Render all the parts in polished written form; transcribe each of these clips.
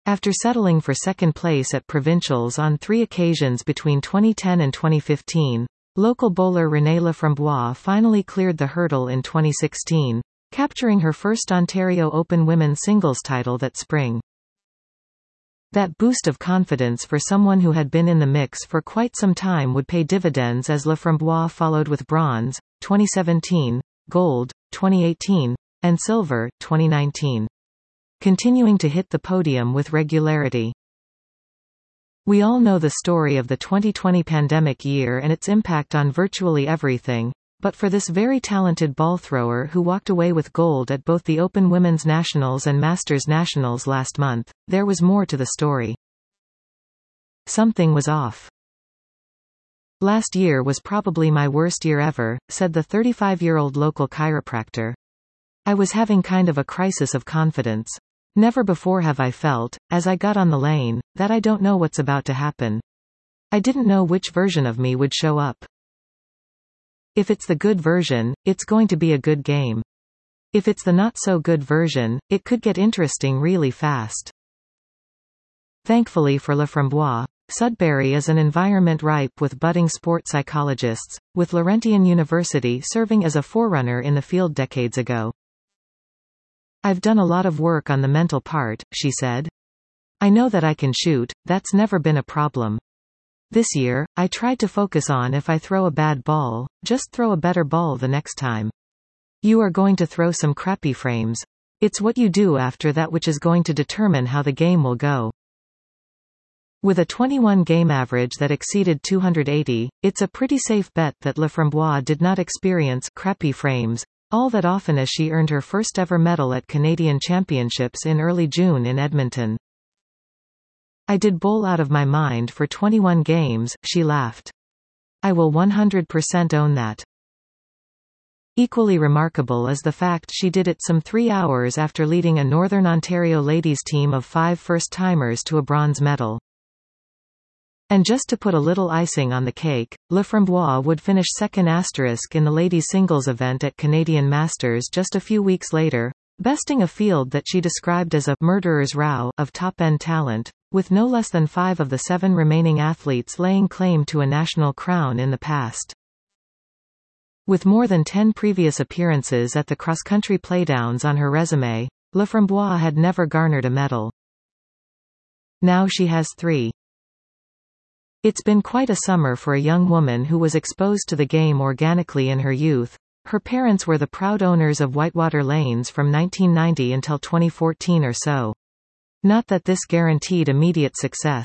After settling for second place at provincials on 3 occasions between 2010 and 2015, local bowler Renée Leframboise finally cleared the hurdle in 2016, capturing her first Ontario Open women's singles title that spring. That boost of confidence for someone who had been in the mix for quite some time would pay dividends as Leframboise followed with bronze, 2017, gold, 2018, and silver, 2019. Continuing to hit the podium with regularity. We all know the story of the 2020 pandemic year and its impact on virtually everything, but for this very talented ball thrower who walked away with gold at both the Open Women's Nationals and Masters Nationals last month, there was more to the story. Something was off. Last year was probably my worst year ever, said the 35-year-old local chiropractor. I was having kind of a crisis of confidence. Never before have I felt, as I got on the lane, that I don't know what's about to happen. I didn't know which version of me would show up. If it's the good version, it's going to be a good game. If it's the not-so-good version, it could get interesting really fast. Thankfully for Leframboise, Sudbury is an environment ripe with budding sport psychologists, with Laurentian University serving as a forerunner in the field decades ago. I've done a lot of work on the mental part, she said. I know that I can shoot, that's never been a problem. This year, I tried to focus on if I throw a bad ball, just throw a better ball the next time. You are going to throw some crappy frames. It's what you do after that which is going to determine how the game will go. With a 21 game average that exceeded 280, it's a pretty safe bet that Leframboise did not experience crappy frames all that often as she earned her first ever medal at Canadian Championships in early June in Edmonton. I did bowl out of my mind for 21 games, she laughed. I will 100% own that. Equally remarkable is the fact she did it some 3 hours after leading a Northern Ontario ladies team of 5 first-timers to a bronze medal. And just to put a little icing on the cake, Leframboise would finish second in the ladies' singles event at Canadian Masters just a few weeks later, besting a field that she described as a murderer's row of top-end talent, with no less than 5 of the 7 remaining athletes laying claim to a national crown in the past. With more than 10 previous appearances at the cross-country playdowns on her resume, Leframboise had never garnered a medal. Now she has 3. It's been quite a summer for a young woman who was exposed to the game organically in her youth. Her parents were the proud owners of Whitewater Lanes from 1990 until 2014 or so. Not that this guaranteed immediate success.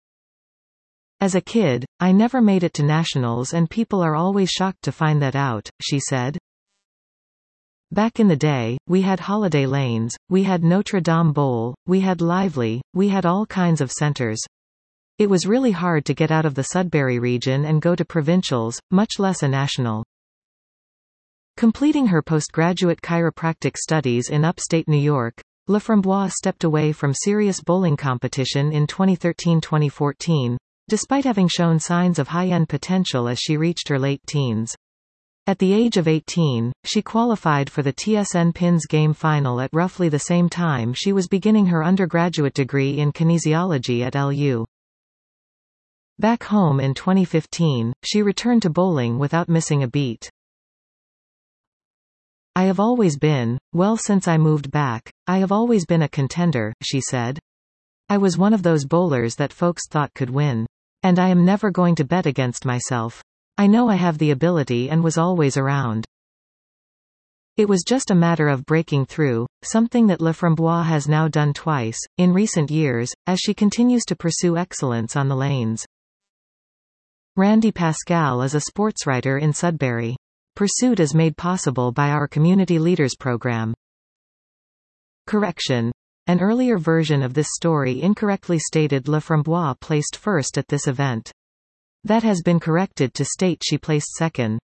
As a kid, I never made it to nationals and people are always shocked to find that out, she said. Back in the day, we had Holiday Lanes, we had Notre Dame Bowl, we had Lively, we had all kinds of centers. It was really hard to get out of the Sudbury region and go to provincials, much less a national. Completing her postgraduate chiropractic studies in upstate New York, Leframboise stepped away from serious bowling competition in 2013-2014, despite having shown signs of high-end potential as she reached her late teens. At the age of 18, she qualified for the TSN Pins Game Final at roughly the same time she was beginning her undergraduate degree in kinesiology at LU. Back home in 2015, she returned to bowling without missing a beat. I have always been, well since I moved back, I have always been a contender, she said. I was one of those bowlers that folks thought could win. And I am never going to bet against myself. I know I have the ability and was always around. It was just a matter of breaking through, something that Leframboise has now done twice, in recent years, as she continues to pursue excellence on the lanes. Randy Pascal is a sportswriter in Sudbury. Pursuit is made possible by our Community Leaders program. Correction. An earlier version of this story incorrectly stated Leframboise placed first at this event. That has been corrected to state she placed second.